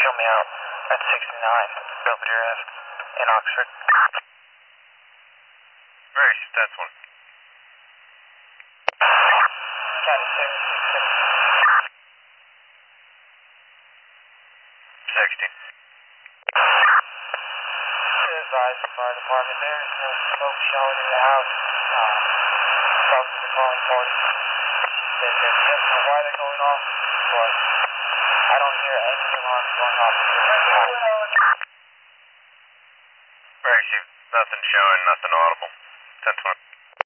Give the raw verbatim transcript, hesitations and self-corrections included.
show me out at sixty-nine, Belvedere Ave in Oxford. Right, that's one. County seven six six. sixty. Advise the fire department, there is no smoke showing in the house. Uh, Spouses are calling parties. They, they don't know why they're going off, but I don't hear any alarms going off in this house. Right, nothing showing, nothing audible. ten twenty.